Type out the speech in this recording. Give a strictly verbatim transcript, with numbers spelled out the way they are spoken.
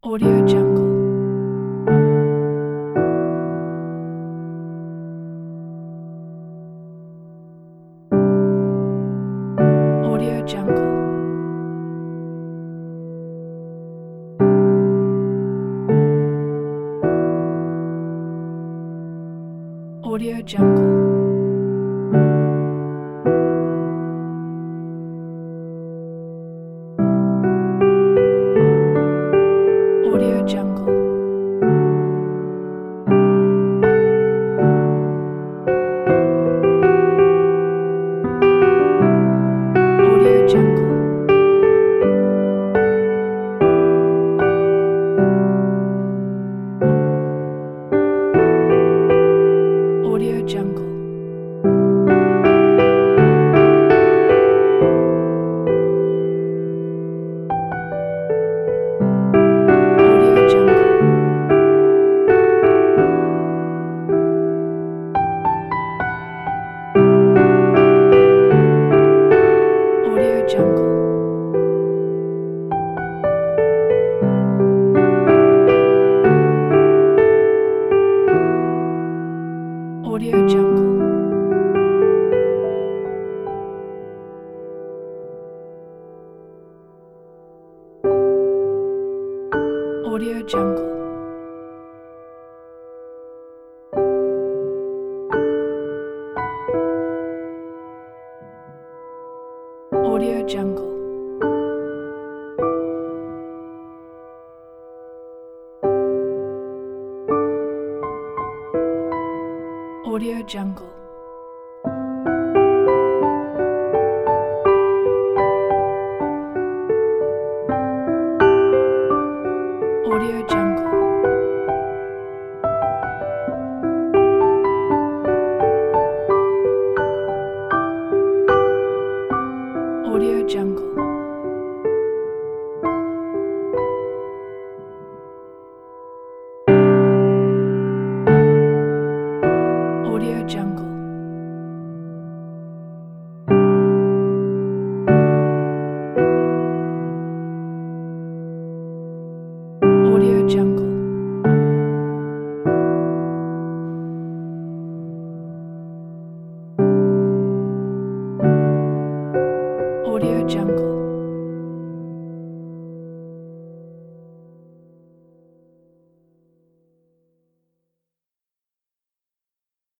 Audio Jungle. Audio Jungle. Audio Jungle. Audio Jungle. Audio Jungle. Audio Jungle. Audio Jungle. Audio Jungle. Audio Jungle. Audio Jungle. Audio Jungle. Audio Jungle. Audio Jungle. Audio Jungle. Audio Jungle. Audio Jungle. Audio Jungle.